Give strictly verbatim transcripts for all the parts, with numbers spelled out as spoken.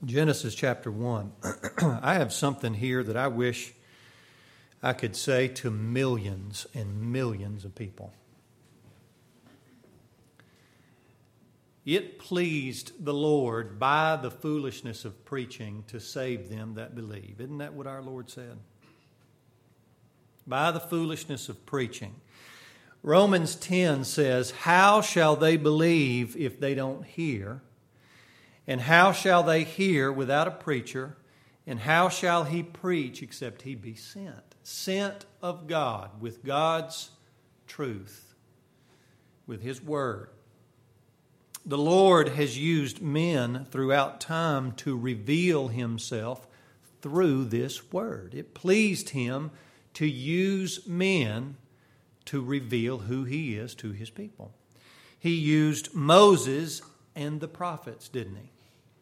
Genesis chapter one. I have something here that I wish I could say to millions and millions of people. It pleased the Lord by the foolishness of preaching to save them that believe. Isn't that what our Lord said? By the foolishness of preaching. Romans ten says, "How shall they believe if they don't hear? And how shall they hear without a preacher? And how shall he preach except he be sent?" Sent of God with God's truth, with His Word. The Lord has used men throughout time to reveal Himself through this Word. It pleased Him to use men to reveal who He is to His people. He used Moses and the prophets, didn't He?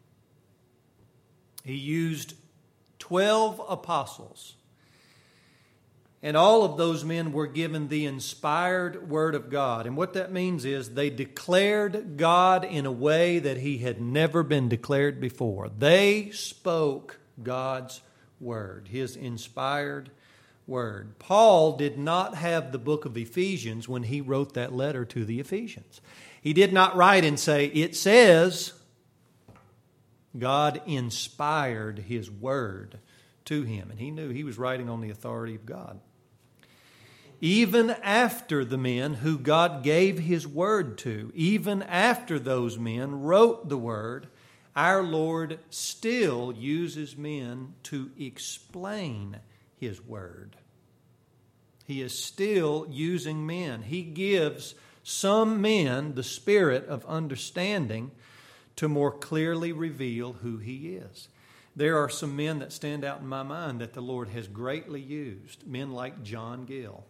He used twelve apostles. And all of those men were given the inspired Word of God. And what that means is they declared God in a way that He had never been declared before. They spoke God's Word, His inspired Word. Paul did not have the book of Ephesians when he wrote that letter to the Ephesians. He did not write and say, "It says," God inspired His Word to him. And he knew he was writing on the authority of God. Even after the men who God gave His Word to, even after those men wrote the Word, our Lord still uses men to explain His Word. He is still using men. He gives some men the spirit of understanding to more clearly reveal who He is. There are some men that stand out in my mind that the Lord has greatly used. Men like John Gill.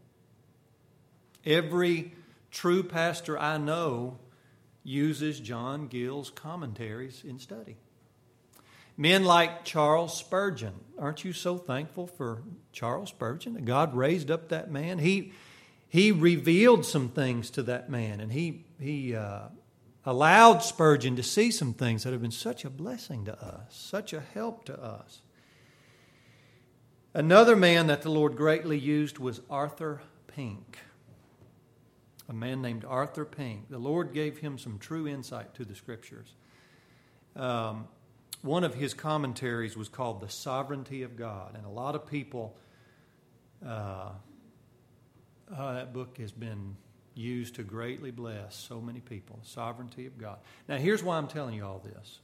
Every true pastor I know uses John Gill's commentaries in study. Men like Charles Spurgeon. Aren't you so thankful for Charles Spurgeon? That God raised up that man. He he revealed some things to that man, and he he uh, allowed Spurgeon to see some things that have been such a blessing to us, such a help to us. Another man that the Lord greatly used was Arthur Pink. A man named Arthur Pink. The Lord gave him some true insight to the Scriptures. Um, one of his commentaries was called The Sovereignty of God. And a lot of people, uh, uh, that book has been used to greatly bless so many people. Sovereignty of God. Now here's why I'm telling you all this.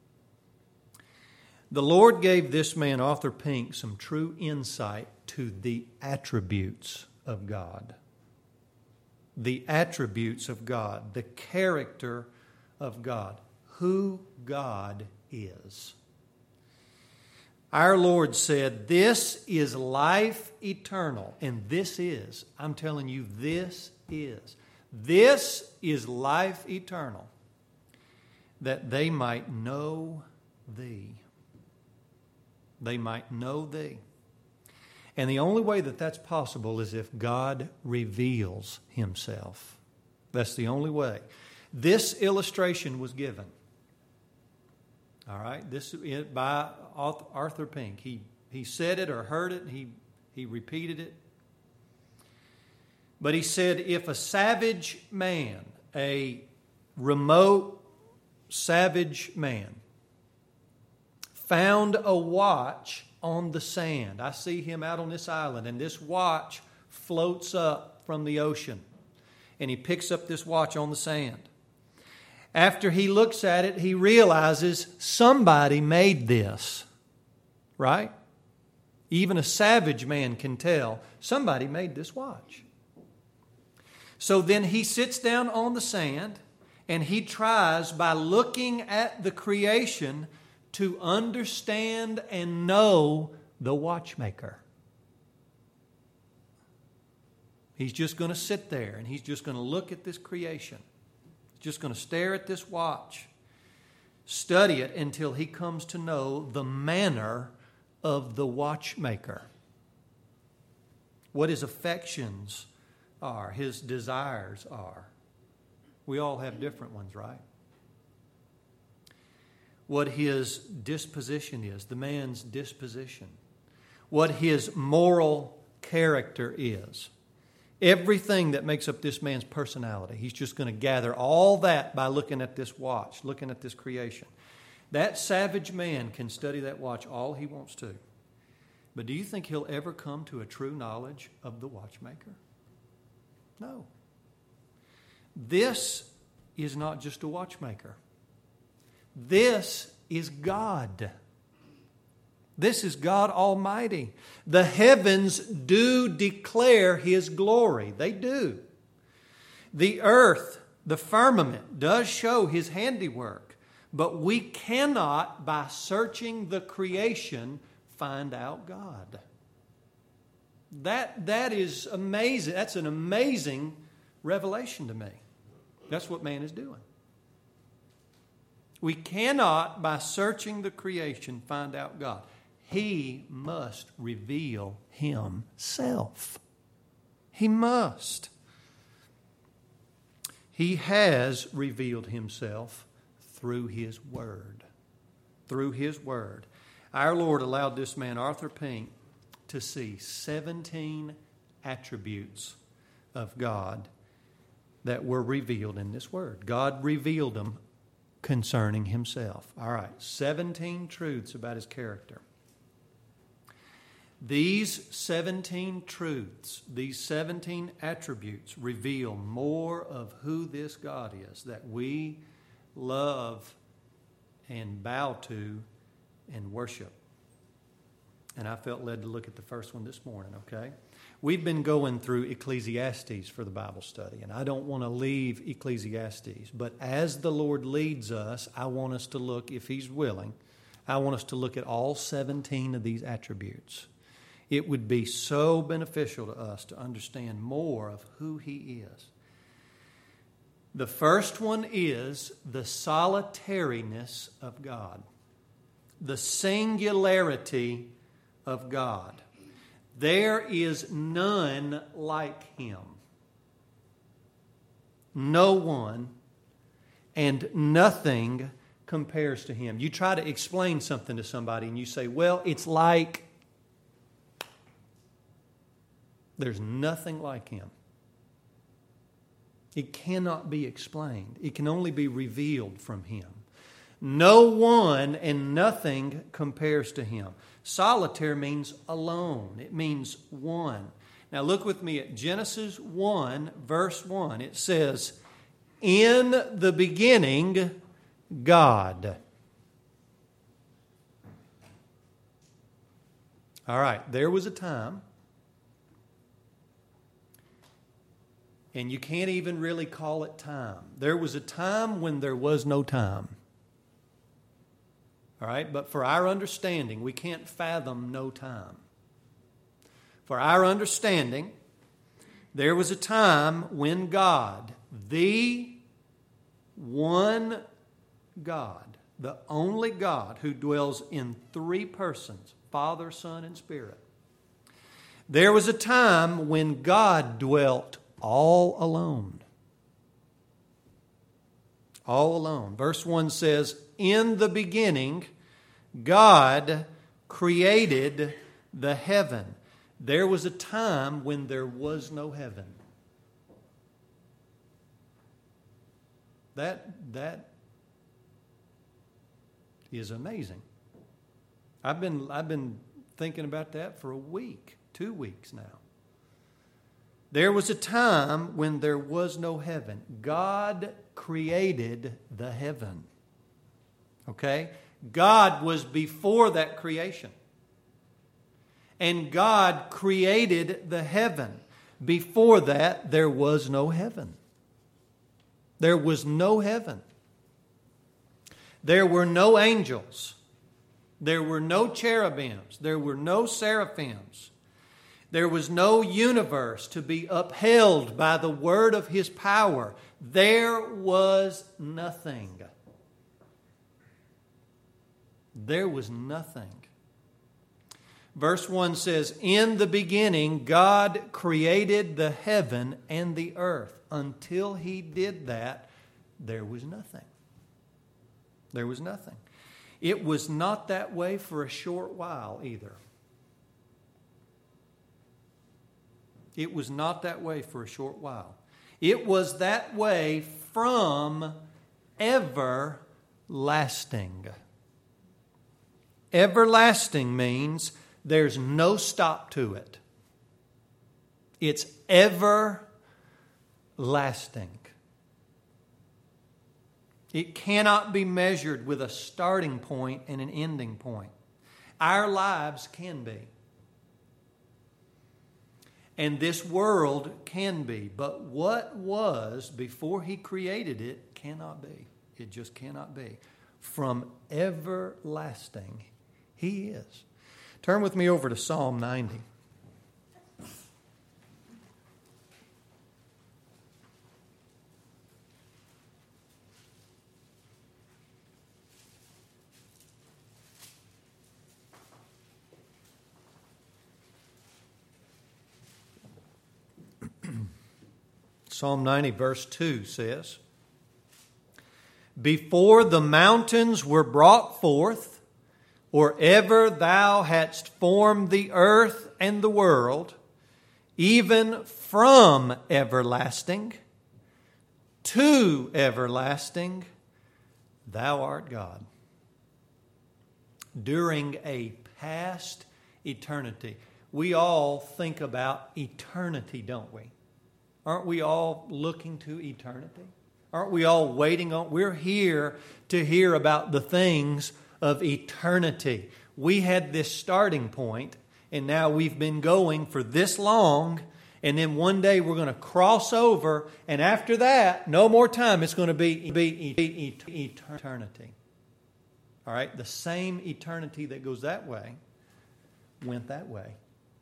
The Lord gave this man, Arthur Pink, some true insight to the attributes of God. The attributes of God, the character of God, who God is. Our Lord said, "This is life eternal." And this is, I'm telling you, this is. This is life eternal, that they might know Thee. They might know Thee. And the only way that that's possible is if God reveals Himself. That's the only way. This illustration was given. All right, this by Arthur Pink. He he said it or heard it. He he repeated it. But he said, if a savage man, a remote savage man, found a watch on the sand. I see him out on this island, and this watch floats up from the ocean. And he picks up this watch on the sand. After he looks at it, he realizes somebody made this. Right? Even a savage man can tell somebody made this watch. So then he sits down on the sand, and he tries, by looking at the creation, to understand and know the watchmaker. He's just going to sit there and he's just going to look at this creation. He's just going to stare at this watch, study it until he comes to know the manner of the watchmaker. What his affections are, his desires are. We all have different ones, right? what his disposition is, the man's disposition, what his moral character is. Everything that makes up this man's personality. He's just going to gather all that by looking at this watch, looking at this creation. That savage man can study that watch all he wants to. But do you think he'll ever come to a true knowledge of the watchmaker? No. This is not just a watchmaker. This is God. This is God Almighty. The heavens do declare His glory. They do. The earth, the firmament, does show His handiwork. But we cannot, by searching the creation, find out God. That, that is amazing. That's an amazing revelation to me. That's what man is doing. We cannot, by searching the creation, find out God. He must reveal Himself. He must. He has revealed Himself through His Word. Through His Word. Our Lord allowed this man, Arthur Pink, to see seventeen attributes of God that were revealed in this Word. God revealed them concerning Himself. All right, seventeen truths about His character. These seventeen truths, these seventeen attributes reveal more of who this God is that we love and bow to and worship. And I felt led to look at the first one this morning, okay? We've been going through Ecclesiastes for the Bible study, and I don't want to leave Ecclesiastes, but as the Lord leads us, I want us to look, if He's willing, I want us to look at all seventeen of these attributes. It would be so beneficial to us to understand more of who He is. The first one is the solitariness of God, the singularity of God. There is none like Him. No one and nothing compares to Him. You try to explain something to somebody and you say, well, it's like... There's nothing like Him. It cannot be explained. It can only be revealed from Him. No one and nothing compares to Him. Solitaire means alone. It means one. Now look with me at Genesis one, verse one. It says, "In the beginning, God." All right, there was a time, and you can't even really call it time. There was a time when there was no time. All right, but for our understanding, we can't fathom no time. For our understanding, there was a time when God, the one God, the only God who dwells in three persons, Father, Son, and Spirit. There was a time when God dwelt all alone. All alone. Verse one says, "In the beginning, God created the heaven." There was a time when there was no heaven. That, that is amazing. I've been, I've been thinking about that for a week, two weeks now. There was a time when there was no heaven. God created the heaven. Okay? God was before that creation. And God created the heaven. Before that, there was no heaven. There was no heaven. There were no angels. There were no cherubims. There were no seraphims. There was no universe to be upheld by the word of His power. There was nothing. There was nothing. Verse one says, "In the beginning, God created the heaven and the earth." Until He did that, there was nothing. There was nothing. It was not that way for a short while either. It was not that way for a short while. It was that way from everlasting. Everlasting means there's no stop to it. It's everlasting. It cannot be measured with a starting point and an ending point. Our lives can be. And this world can be. But what was before He created it cannot be. It just cannot be. From everlasting, He is. Turn with me over to Psalm ninety. Psalm ninety verse two says, Before the mountains were brought forth, or ever thou hadst formed the earth and the world, even from everlasting to everlasting, thou art God. During a past eternity. We all think about eternity, don't we? Aren't we all looking to eternity? Aren't we all waiting on? We're here to hear about the things of eternity. We had this starting point, and now we've been going for this long, and then one day we're going to cross over, and after that, no more time, it's going to be, be eternity. All right? The same eternity that goes that way went that way.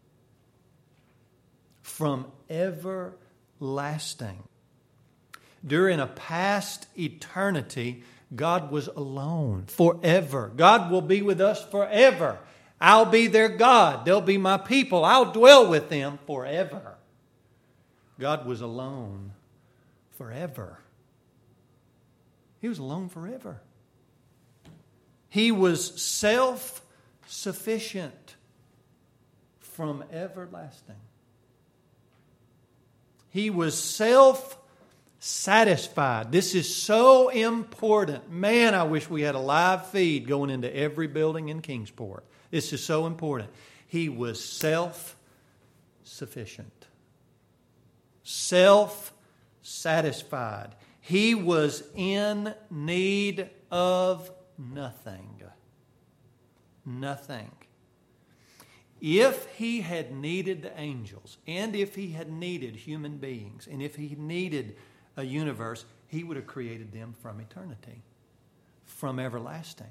From ever lasting. During a past eternity, God was alone forever. God will be with us forever. I'll be their God. They'll be my people. I'll dwell with them forever. God was alone forever. He was alone forever. He was self-sufficient from everlasting. He was self-satisfied. This is so important. Man, I wish we had a live feed going into every building in Kingsport. This is so important. He was self-sufficient. Self-satisfied. He was in need of nothing. Nothing. If He had needed the angels, and if He had needed human beings, and if He needed a universe, He would have created them from eternity, from everlasting.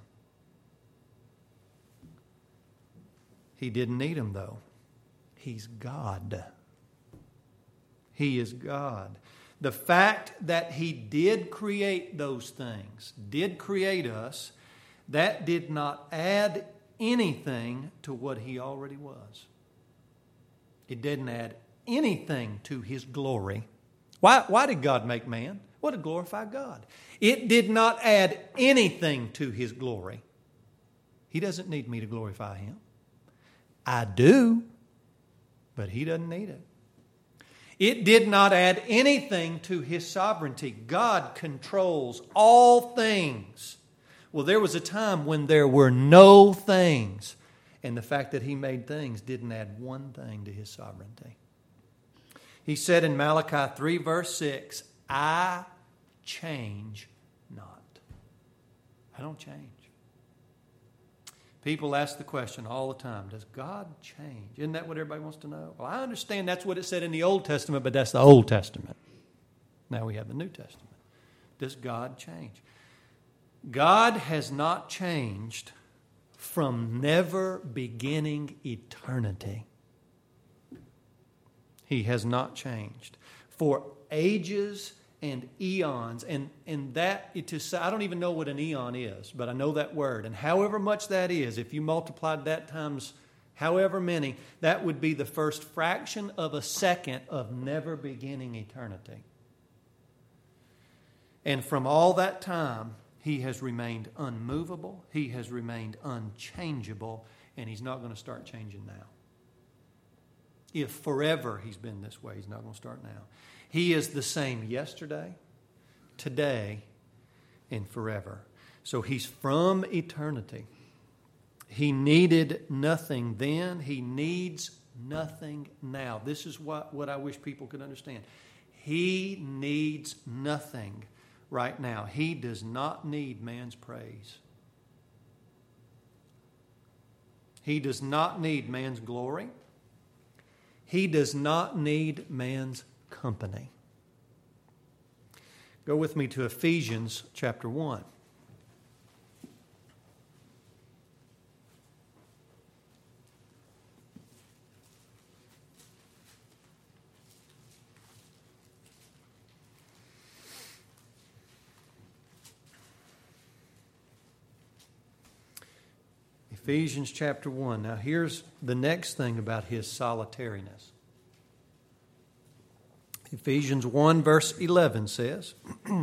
He didn't need them, though. He's God. He is God. The fact that He did create those things, did create us, that did not add anything to what He already was. It didn't add anything to His glory. Why, why did God make man? Well, to glorify God. It did not add anything to His glory. He doesn't need me to glorify Him. I do, but He doesn't need it. It did not add anything to His sovereignty. God controls all things. Well, there was a time when there were no things, and the fact that He made things didn't add one thing to His sovereignty. He said in Malachi three verse six, I change not. I don't change. People ask the question all the time, does God change? Isn't that what everybody wants to know? Well, I understand that's what it said in the Old Testament, but that's the Old Testament. Now we have the New Testament. Does God change? God has not changed from never beginning eternity. He has not changed. For ages and eons, and, and that, it is, I don't even know what an eon is, but I know that word. And however much that is, if you multiplied that times however many, that would be the first fraction of a second of never beginning eternity. And from all that time, He has remained unmovable. He has remained unchangeable. And He's not going to start changing now. If forever He's been this way, He's not going to start now. He is the same yesterday, today, and forever. So He's from eternity. He needed nothing then. He needs nothing now. This is what, what I wish people could understand. He needs nothing right now. He does not need man's praise. He does not need man's glory. He does not need man's company. Go with me to Ephesians chapter one. Ephesians chapter one. Now here's the next thing about His solitariness. Ephesians one verse eleven says,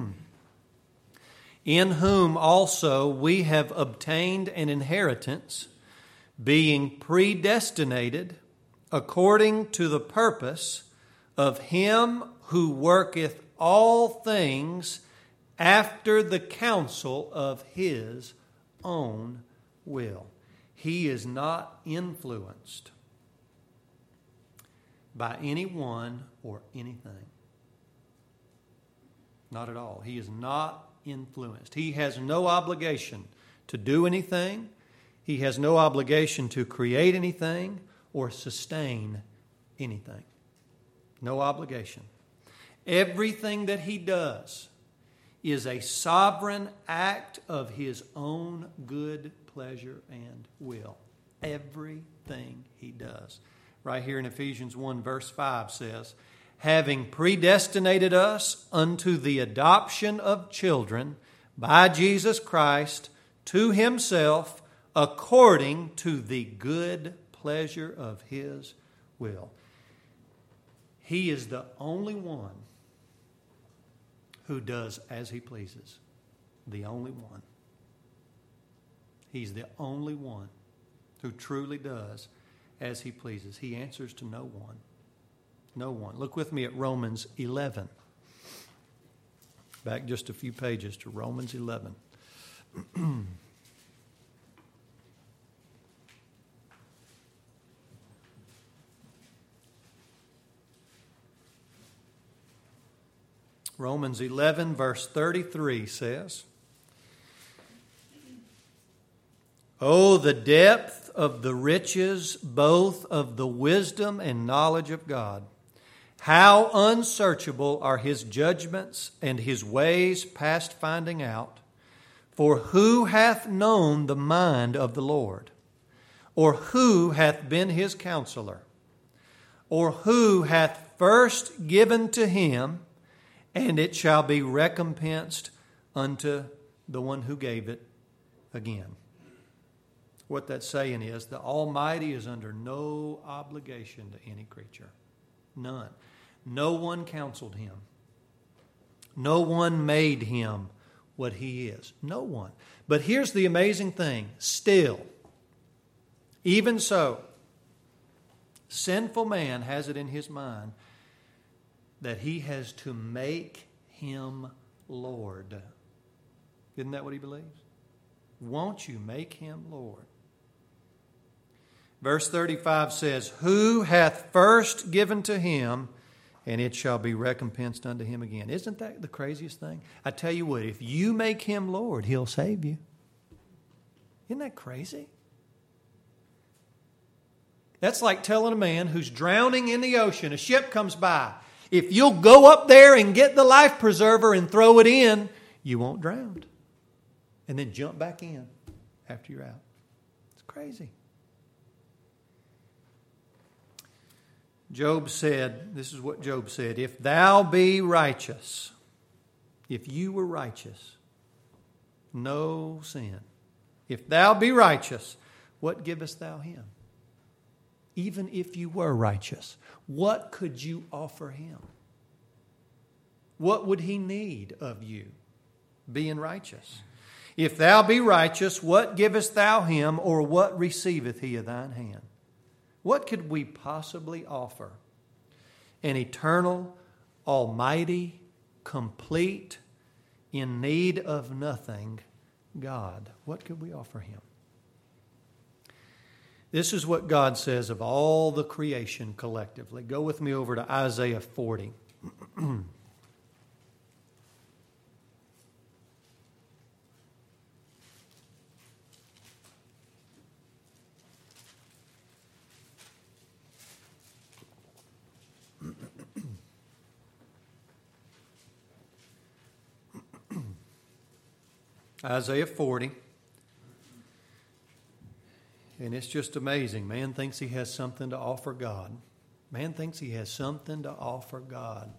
in whom also we have obtained an inheritance, being predestinated according to the purpose of Him who worketh all things after the counsel of His own will. He is not influenced by anyone or anything. Not at all. He is not influenced. He has no obligation to do anything. He has no obligation to create anything or sustain anything. No obligation. Everything that He does is a sovereign act of His own good pleasure and will. Everything He does. Right here in Ephesians one verse five says, having predestinated us unto the adoption of children by Jesus Christ to Himself according to the good pleasure of His will. He is the only one who does as He pleases. The only one. He's the only one who truly does as He pleases. He answers to no one. No one. Look with me at Romans eleven. Back just a few pages to Romans eleven. Romans eleven verse thirty-three says, oh, the depth of the riches, both of the wisdom and knowledge of God. How unsearchable are His judgments and His ways past finding out. For who hath known the mind of the Lord? Or who hath been His counselor? Or who hath first given to Him, and it shall be recompensed unto the one who gave it again. What that's saying is the Almighty is under no obligation to any creature. None. No one counseled Him. No one made Him what He is. No one. But here's the amazing thing. Still, even so, sinful man has it in his mind that he has to make Him Lord. Isn't that what he believes? Won't you make Him Lord? Verse thirty-five says, who hath first given to Him, and it shall be recompensed unto him again. Isn't that the craziest thing? I tell you what, if you make Him Lord, He'll save you. Isn't that crazy? That's like telling a man who's drowning in the ocean, a ship comes by, if you'll go up there and get the life preserver and throw it in, you won't drown. And then jump back in after you're out. It's crazy. Job said, this is what Job said, if thou be righteous, if you were righteous, no sin. If thou be righteous, what givest thou Him? Even if you were righteous, what could you offer Him? What would He need of you being righteous? If thou be righteous, what givest thou him, or what receiveth he of thine hand? What could we possibly offer an eternal, almighty, complete, in need of nothing God? What could we offer him? This is what God says of all the creation collectively. Go with me over to Isaiah forty. Isaiah forty. And it's just amazing. Man thinks he has something to offer God. Man thinks he has something to offer God.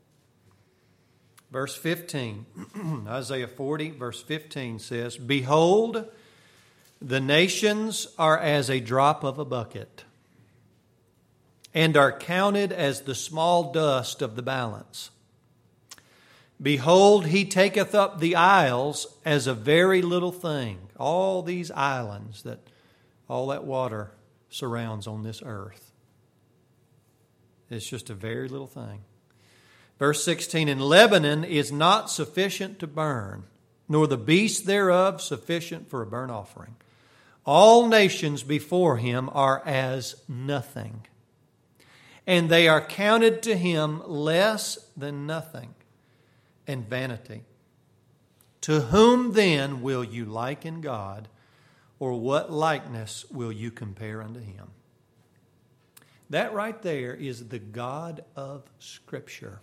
Verse fifteen. Isaiah forty, verse fifteen says, Behold, the nations are as a drop of a bucket, and are counted as the small dust of the balance. Behold, he taketh up the isles as a very little thing. All these islands that all that water surrounds on this earth. It's just a very little thing. Verse sixteen, And Lebanon is not sufficient to burn, nor the beasts thereof sufficient for a burnt offering. All nations before him are as nothing, and they are counted to him less than nothing. And vanity. To whom then will you liken God, or what likeness will you compare unto him? That right there is the God of Scripture.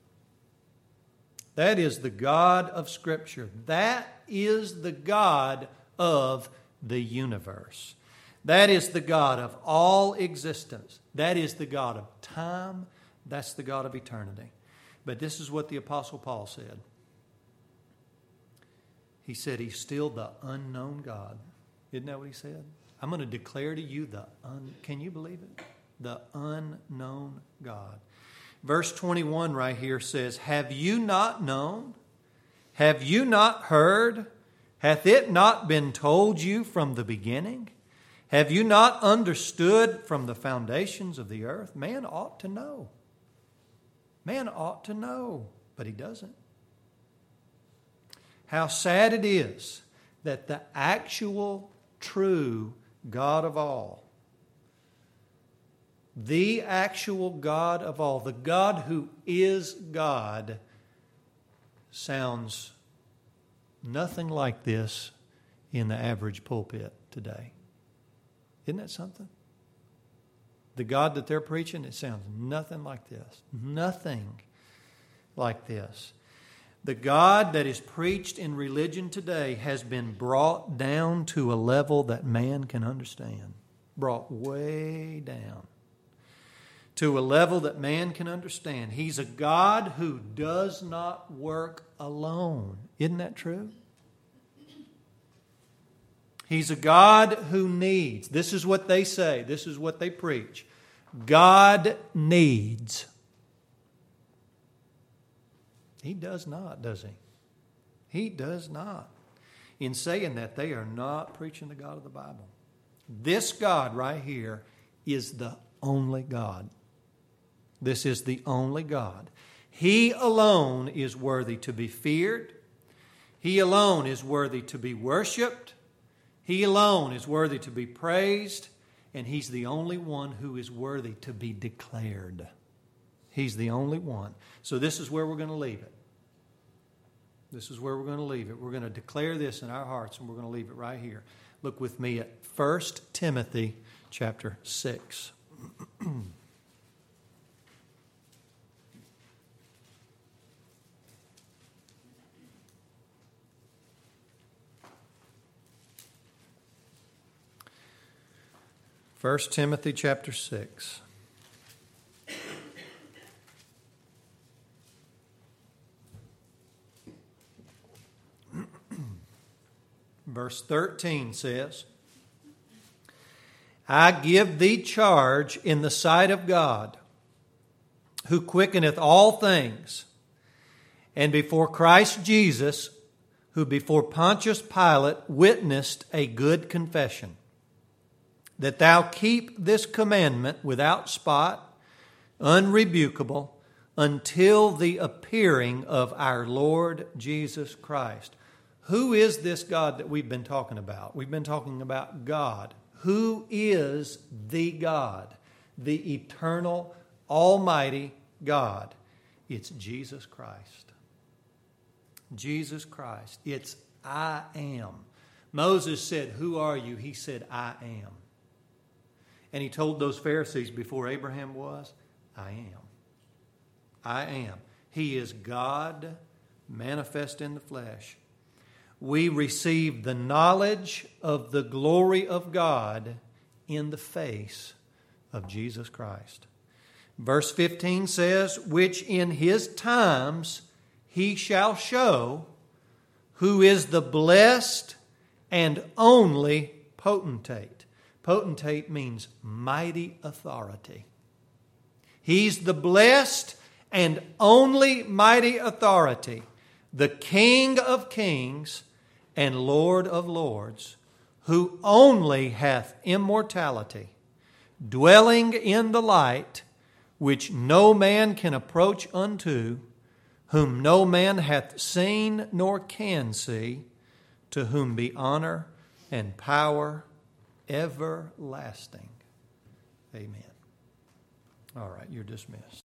That is the God of Scripture. That is the God of the universe. That is the God of all existence. That is the God of time. That's the God of eternity. But this is what the Apostle Paul said. He said he's still the unknown God. Isn't that what he said? I'm going to declare to you the un... Can you believe it? The unknown God. Verse twenty-one right here says, Have you not known? Have you not heard? Hath it not been told you from the beginning? Have you not understood from the foundations of the earth? Man ought to know. Man ought to know, but he doesn't. How sad it is that the actual, true God of all, the actual God of all, the God who is God, sounds nothing like this in the average pulpit today. Isn't that something? The God that they're preaching, it sounds nothing like this. Nothing like this. The God that is preached in religion today has been brought down to a level that man can understand. Brought way down to a level that man can understand. He's a God who does not work alone. Isn't that true? He's a God who needs. This is what they say. This is what they preach. God needs. He does not, does he? He does not. In saying that, they are not preaching the God of the Bible. This God right here is the only God. This is the only God. He alone is worthy to be feared. He alone is worthy to be worshiped. He alone is worthy to be praised, and He's the only one who is worthy to be declared. He's the only one. So this is where we're going to leave it. This is where we're going to leave it. We're going to declare this in our hearts, and we're going to leave it right here. Look with me at First Timothy chapter six. First Timothy chapter six. Verse thirteen says, I give thee charge in the sight of God, who quickeneth all things, and before Christ Jesus, who before Pontius Pilate witnessed a good confession, that thou keep this commandment without spot, unrebukable, until the appearing of our Lord Jesus Christ. Who is this God that we've been talking about? We've been talking about God. Who is the God? The eternal, almighty God. It's Jesus Christ. Jesus Christ. It's I am. Moses said, who are you? He said, I am. And he told those Pharisees before Abraham was, I am. I am. He is God manifest in the flesh. We receive the knowledge of the glory of God in the face of Jesus Christ. Verse fifteen says, which in his times he shall show who is the blessed and only potentate. Potentate means mighty authority. He's the blessed and only mighty authority, the King of kings and Lord of lords, who only hath immortality, dwelling in the light, which no man can approach unto, whom no man hath seen nor can see, to whom be honor and power everlasting. Amen. All right, you're dismissed.